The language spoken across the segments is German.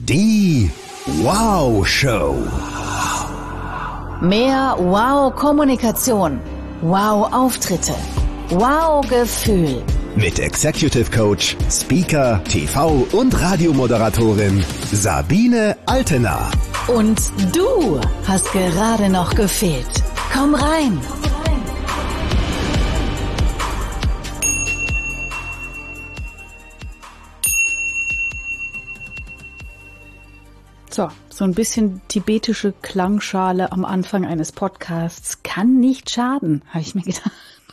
Die Wow-Show. Mehr Wow-Kommunikation, Wow-Auftritte, Wow-Gefühl. Mit Executive Coach, Speaker, TV- und Radiomoderatorin Sabine Altener. Und du hast gerade noch gefehlt. Komm rein. So ein bisschen tibetische Klangschale am Anfang eines Podcasts kann nicht schaden, habe ich mir gedacht.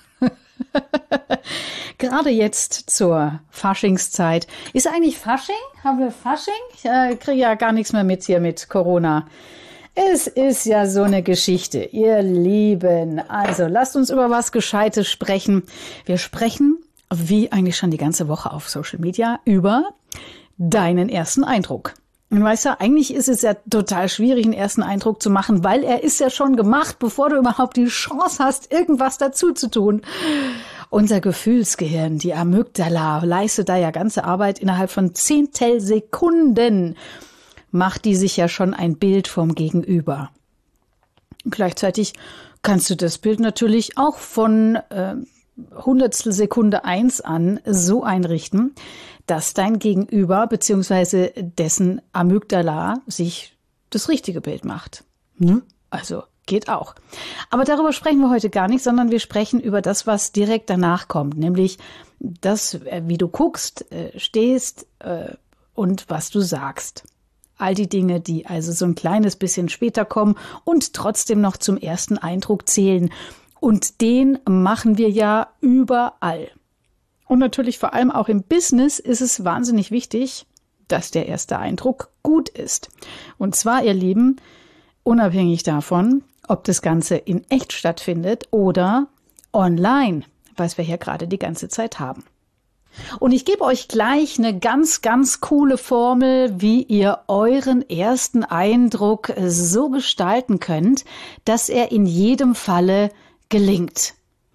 Gerade jetzt zur Faschingszeit. Ist eigentlich Fasching? Haben wir Fasching? Ich kriege ja gar nichts mehr mit hier mit Corona. Es ist ja so eine Geschichte, ihr Lieben. Also lasst uns über was Gescheites sprechen. Wir sprechen, wie eigentlich schon die ganze Woche auf Social Media, über deinen ersten Eindruck. Und weißt du, eigentlich ist es ja total schwierig, einen ersten Eindruck zu machen, weil er ist ja schon gemacht, bevor du überhaupt die Chance hast, irgendwas dazu zu tun. Unser Gefühlsgehirn, die Amygdala, leistet da ja ganze Arbeit innerhalb von Zehntelsekunden. Macht die sich ja schon ein Bild vom Gegenüber. Gleichzeitig kannst du das Bild natürlich auch von Hundertstel Sekunde 1 an so einrichten, dass dein Gegenüber bzw. dessen Amygdala sich das richtige Bild macht. Also geht auch. Aber darüber sprechen wir heute gar nicht, sondern wir sprechen über das, was direkt danach kommt, nämlich das, wie du guckst, stehst und was du sagst. All die Dinge, die also so ein kleines bisschen später kommen und trotzdem noch zum ersten Eindruck zählen. Und den machen wir ja überall. Und natürlich vor allem auch im Business ist es wahnsinnig wichtig, dass der erste Eindruck gut ist. Und zwar, ihr Lieben, unabhängig davon, ob das Ganze in echt stattfindet oder online, was wir hier gerade die ganze Zeit haben. Und ich gebe euch gleich eine ganz, ganz coole Formel, wie ihr euren ersten Eindruck so gestalten könnt, dass er in jedem Falle gelingt.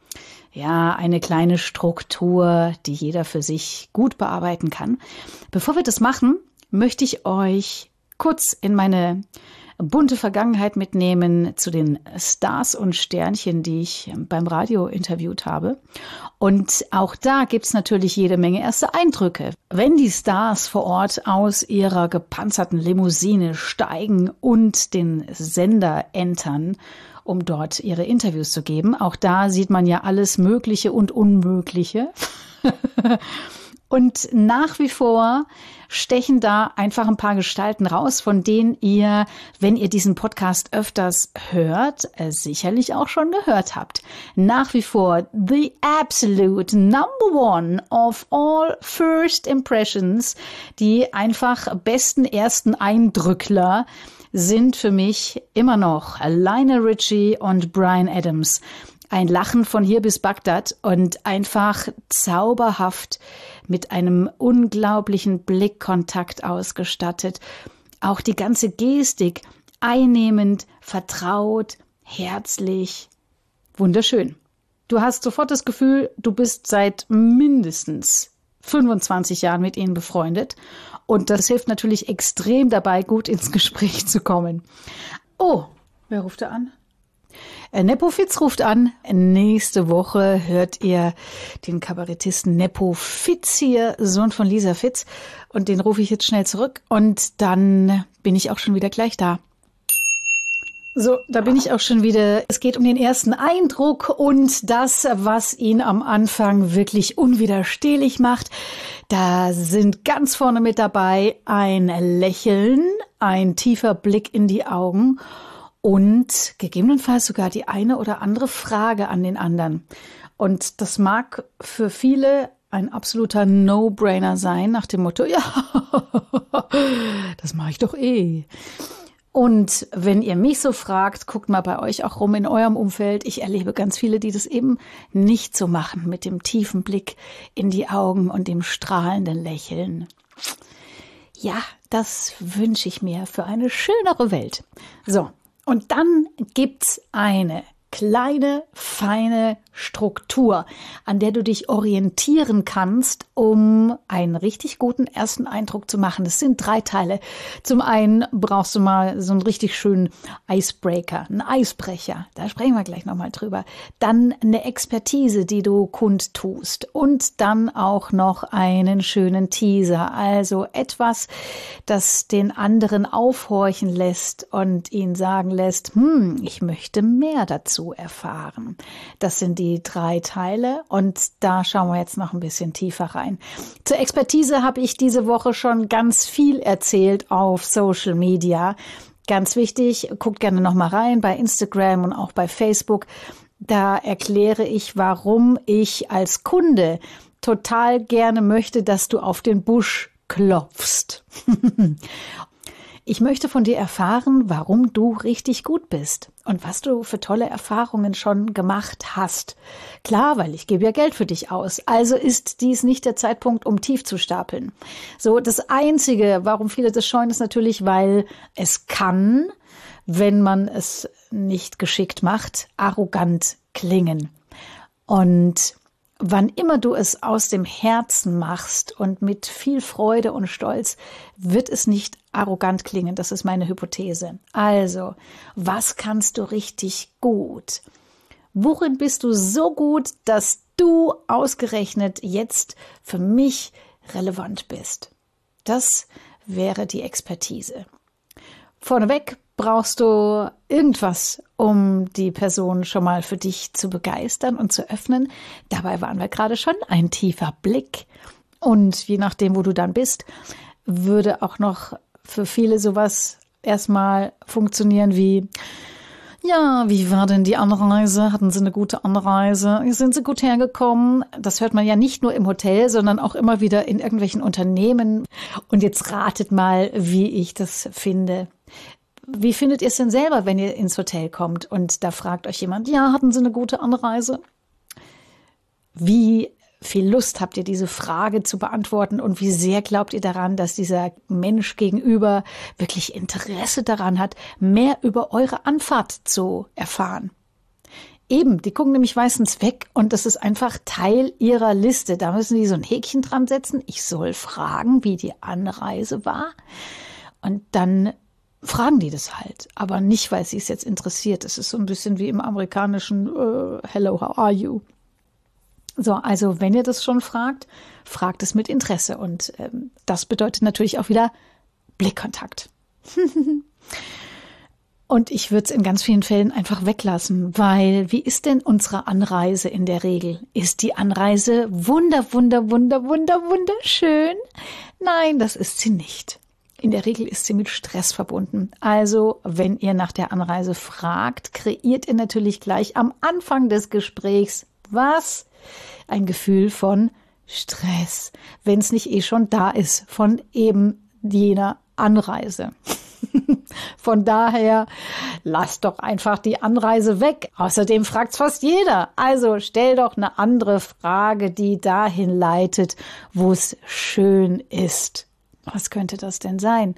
Ja, eine kleine Struktur, die jeder für sich gut bearbeiten kann. Bevor wir das machen, möchte ich euch kurz in meine bunte Vergangenheit mitnehmen zu den Stars und Sternchen, die ich beim Radio interviewt habe. Und auch da gibt's natürlich jede Menge erste Eindrücke. Wenn die Stars vor Ort aus ihrer gepanzerten Limousine steigen und den Sender entern, um dort ihre Interviews zu geben. Auch da sieht man ja alles Mögliche und Unmögliche. Und nach wie vor stechen da einfach ein paar Gestalten raus, von denen ihr, wenn ihr diesen Podcast öfters hört, sicherlich auch schon gehört habt. Nach wie vor the absolute number one of all first impressions, die einfach besten ersten Eindrückler sind für mich immer noch Lionel Richie und Bryan Adams. Ein Lachen von hier bis Bagdad und einfach zauberhaft mit einem unglaublichen Blickkontakt ausgestattet. Auch die ganze Gestik einnehmend, vertraut, herzlich, wunderschön. Du hast sofort das Gefühl, du bist seit mindestens 25 Jahren mit ihnen befreundet. Und das hilft natürlich extrem dabei, gut ins Gespräch zu kommen. Oh, wer ruft da an? Nepo Fitz ruft an. Nächste Woche hört ihr den Kabarettisten Nepo Fitz hier, Sohn von Lisa Fitz. Und den rufe ich jetzt schnell zurück. Und dann bin ich auch schon wieder gleich da. So, da bin ich auch schon wieder. Es geht um den ersten Eindruck und das, was ihn am Anfang wirklich unwiderstehlich macht. Da sind ganz vorne mit dabei ein Lächeln, ein tiefer Blick in die Augen und gegebenenfalls sogar die eine oder andere Frage an den anderen. Und das mag für viele ein absoluter No-Brainer sein, nach dem Motto, ja, das mache ich doch eh. Und wenn ihr mich so fragt, guckt mal bei euch auch rum in eurem Umfeld. Ich erlebe ganz viele, die das eben nicht so machen, mit dem tiefen Blick in die Augen und dem strahlenden Lächeln. Ja, das wünsche ich mir für eine schönere Welt. So, und dann gibt's eine kleine, feine Struktur, an der du dich orientieren kannst, um einen richtig guten ersten Eindruck zu machen. Das sind 3 Teile. Zum einen brauchst du mal so einen richtig schönen Icebreaker, einen Eisbrecher. Da sprechen wir gleich nochmal drüber. Dann eine Expertise, die du kundtust. Und dann auch noch einen schönen Teaser. Also etwas, das den anderen aufhorchen lässt und ihn sagen lässt, ich möchte mehr dazu erfahren. Das sind die 3 Teile und da schauen wir jetzt noch ein bisschen tiefer rein. Zur Expertise habe ich diese Woche schon ganz viel erzählt auf Social Media. Ganz wichtig, guckt gerne noch mal rein bei Instagram und auch bei Facebook. Da erkläre ich, warum ich als Kunde total gerne möchte, dass du auf den Busch klopfst. Ich möchte von dir erfahren, warum du richtig gut bist und was du für tolle Erfahrungen schon gemacht hast. Klar, weil ich gebe ja Geld für dich aus. Also ist dies nicht der Zeitpunkt, um tief zu stapeln. So, das Einzige, warum viele das scheuen, ist natürlich, weil es kann, wenn man es nicht geschickt macht, arrogant klingen. Und wann immer du es aus dem Herzen machst und mit viel Freude und Stolz, wird es nicht arrogant klingen. Das ist meine Hypothese. Also, was kannst du richtig gut? Worin bist du so gut, dass du ausgerechnet jetzt für mich relevant bist? Das wäre die Expertise. Vorneweg brauchst du irgendwas, um die Person schon mal für dich zu begeistern und zu öffnen. Dabei waren wir gerade schon, ein tiefer Blick. Und je nachdem, wo du dann bist, würde auch noch für viele sowas erstmal funktionieren wie, ja, wie war denn die Anreise? Hatten Sie eine gute Anreise? Sind Sie gut hergekommen? Das hört man ja nicht nur im Hotel, sondern auch immer wieder in irgendwelchen Unternehmen. Und jetzt ratet mal, wie ich das finde. Wie findet ihr es denn selber, wenn ihr ins Hotel kommt und da fragt euch jemand, ja, hatten Sie eine gute Anreise? Wie viel Lust habt ihr, diese Frage zu beantworten und wie sehr glaubt ihr daran, dass dieser Mensch gegenüber wirklich Interesse daran hat, mehr über eure Anfahrt zu erfahren? Eben, die gucken nämlich meistens weg und das ist einfach Teil ihrer Liste. Da müssen die so ein Häkchen dran setzen. Ich soll fragen, wie die Anreise war. Und dann fragen die das halt, aber nicht, weil sie es jetzt interessiert. Es ist so ein bisschen wie im amerikanischen Hello, how are you? So, also wenn ihr das schon fragt, fragt es mit Interesse. Und das bedeutet natürlich auch wieder Blickkontakt. Und ich würde es in ganz vielen Fällen einfach weglassen, weil wie ist denn unsere Anreise in der Regel? Ist die Anreise wunderschön? Nein, das ist sie nicht. In der Regel ist sie mit Stress verbunden. Also, wenn ihr nach der Anreise fragt, kreiert ihr natürlich gleich am Anfang des Gesprächs was? Ein Gefühl von Stress, wenn es nicht eh schon da ist, von eben jener Anreise. Von daher, lasst doch einfach die Anreise weg. Außerdem fragt's fast jeder. Also stell doch eine andere Frage, die dahin leitet, wo es schön ist. Was könnte das denn sein?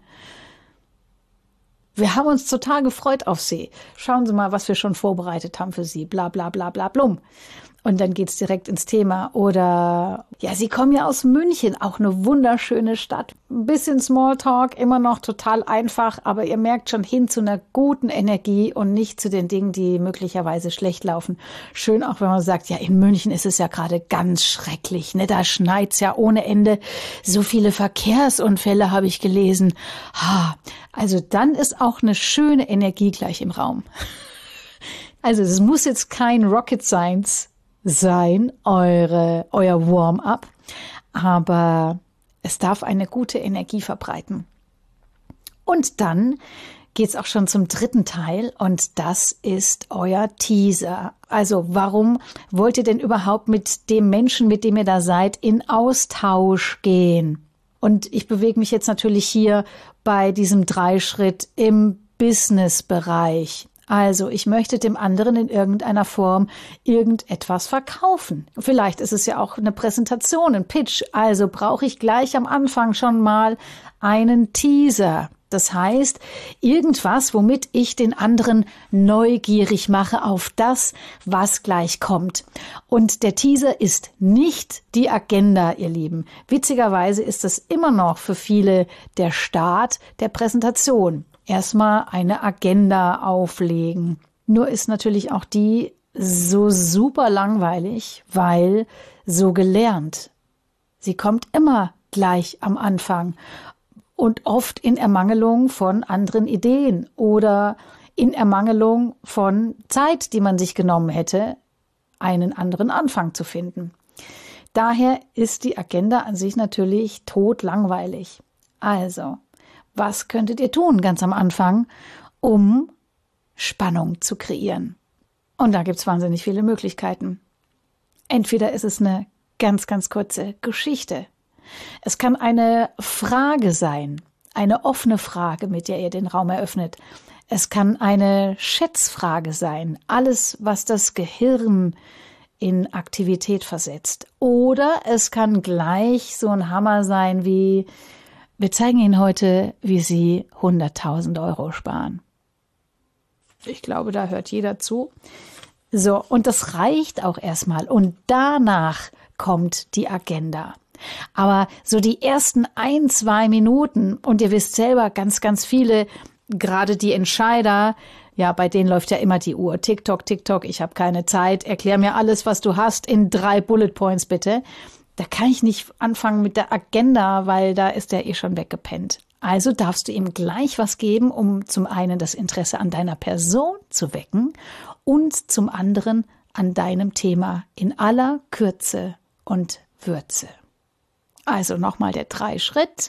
Wir haben uns total gefreut auf Sie. Schauen Sie mal, was wir schon vorbereitet haben für Sie. Bla bla bla bla blum. Und dann geht's direkt ins Thema. Oder, ja, Sie kommen ja aus München, auch eine wunderschöne Stadt. Ein bisschen Smalltalk, immer noch total einfach, aber ihr merkt schon hin zu einer guten Energie und nicht zu den Dingen, die möglicherweise schlecht laufen. Schön auch, wenn man sagt, ja, in München ist es ja gerade ganz schrecklich, ne? Da schneit's ja ohne Ende. So viele Verkehrsunfälle habe ich gelesen. Also dann ist auch eine schöne Energie gleich im Raum. Also es muss jetzt kein Rocket Science sein, euer Warm-up, aber es darf eine gute Energie verbreiten. Und dann geht's auch schon zum dritten Teil und das ist euer Teaser. Also warum wollt ihr denn überhaupt mit dem Menschen, mit dem ihr da seid, in Austausch gehen? Und ich bewege mich jetzt natürlich hier bei diesem 3-Schritt im Business-Bereich. Also ich möchte dem anderen in irgendeiner Form irgendetwas verkaufen. Vielleicht ist es ja auch eine Präsentation, ein Pitch. Also brauche ich gleich am Anfang schon mal einen Teaser. Das heißt, irgendwas, womit ich den anderen neugierig mache auf das, was gleich kommt. Und der Teaser ist nicht die Agenda, ihr Lieben. Witzigerweise ist das immer noch für viele der Start der Präsentation. Erstmal eine Agenda auflegen. Nur ist natürlich auch die so super langweilig, weil so gelernt. Sie kommt immer gleich am Anfang und oft in Ermangelung von anderen Ideen oder in Ermangelung von Zeit, die man sich genommen hätte, einen anderen Anfang zu finden. Daher ist die Agenda an sich natürlich totlangweilig. Also, was könntet ihr tun ganz am Anfang, um Spannung zu kreieren? Und da gibt es wahnsinnig viele Möglichkeiten. Entweder ist es eine ganz, ganz kurze Geschichte. Es kann eine Frage sein, eine offene Frage, mit der ihr den Raum eröffnet. Es kann eine Schätzfrage sein, alles, was das Gehirn in Aktivität versetzt. Oder es kann gleich so ein Hammer sein wie: Wir zeigen Ihnen heute, wie Sie 100.000 € sparen. Ich glaube, da hört jeder zu. So, und das reicht auch erstmal. Und danach kommt die Agenda. Aber so die ersten 1-2 Minuten, und ihr wisst selber, ganz, ganz viele, gerade die Entscheider, ja, bei denen läuft ja immer die Uhr. TikTok, TikTok, ich habe keine Zeit. Erklär mir alles, was du hast, in 3 Bullet Points bitte. Da kann ich nicht anfangen mit der Agenda, weil da ist der schon weggepennt. Also darfst du ihm gleich was geben, um zum einen das Interesse an deiner Person zu wecken und zum anderen an deinem Thema in aller Kürze und Würze. Also nochmal der 3-Schritt.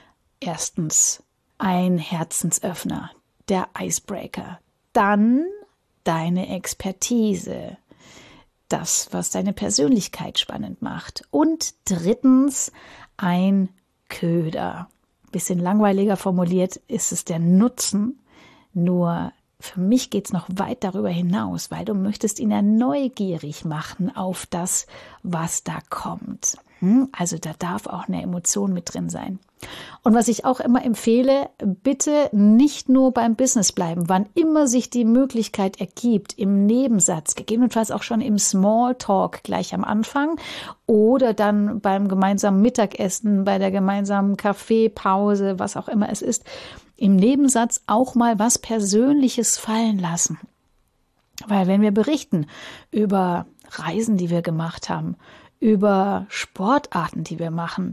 Erstens ein Herzensöffner, der Icebreaker. Dann deine Expertise, das, was deine Persönlichkeit spannend macht. Und drittens ein Köder. Bisschen langweiliger formuliert ist es der Nutzen, nur für mich geht's noch weit darüber hinaus, weil du möchtest ihn ja neugierig machen auf das, was da kommt. Also da darf auch eine Emotion mit drin sein. Und was ich auch immer empfehle, bitte nicht nur beim Business bleiben, wann immer sich die Möglichkeit ergibt, im Nebensatz, gegebenenfalls auch schon im Smalltalk gleich am Anfang oder dann beim gemeinsamen Mittagessen, bei der gemeinsamen Kaffeepause, was auch immer es ist, im Nebensatz auch mal was Persönliches fallen lassen. Weil wenn wir berichten über Reisen, die wir gemacht haben, über Sportarten, die wir machen,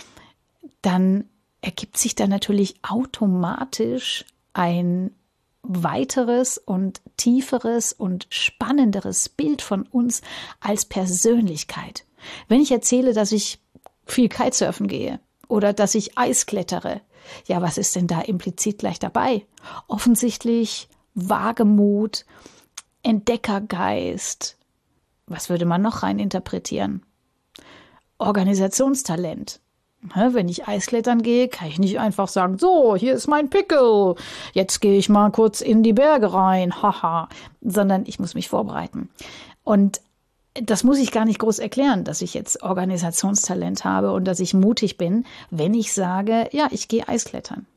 dann ergibt sich da natürlich automatisch ein weiteres und tieferes und spannenderes Bild von uns als Persönlichkeit. Wenn ich erzähle, dass ich viel Kitesurfen gehe oder dass ich Eis klettere, ja, was ist denn da implizit gleich dabei? Offensichtlich Wagemut, Entdeckergeist. Was würde man noch rein interpretieren? Organisationstalent. Wenn ich Eisklettern gehe, kann ich nicht einfach sagen, so, hier ist mein Pickel, jetzt gehe ich mal kurz in die Berge rein, haha, sondern ich muss mich vorbereiten. Und das muss ich gar nicht groß erklären, dass ich jetzt Organisationstalent habe und dass ich mutig bin, wenn ich sage, ja, ich gehe Eisklettern.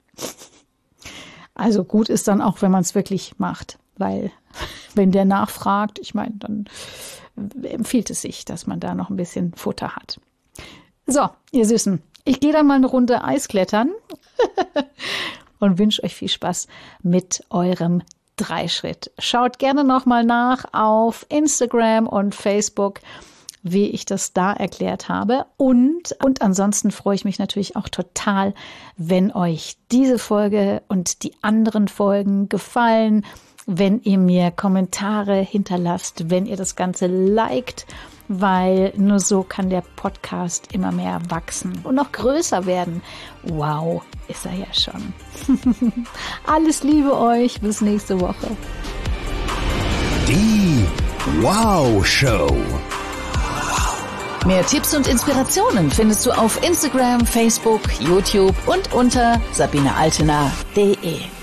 Also gut ist dann auch, wenn man es wirklich macht, weil wenn der nachfragt, ich meine, dann empfiehlt es sich, dass man da noch ein bisschen Futter hat. So, ihr Süßen, ich gehe dann mal eine Runde Eisklettern und wünsche euch viel Spaß mit eurem 3-Schritt. Schaut gerne nochmal nach auf Instagram und Facebook, wie ich das da erklärt habe. Und ansonsten freue ich mich natürlich auch total, wenn euch diese Folge und die anderen Folgen gefallen, wenn ihr mir Kommentare hinterlasst, wenn ihr das Ganze liked, weil nur so kann der Podcast immer mehr wachsen und noch größer werden. Wow, ist er ja schon. Alles Liebe euch, bis nächste Woche. Die Wow Show. Mehr Tipps und Inspirationen findest du auf Instagram, Facebook, YouTube und unter sabinealtener.de.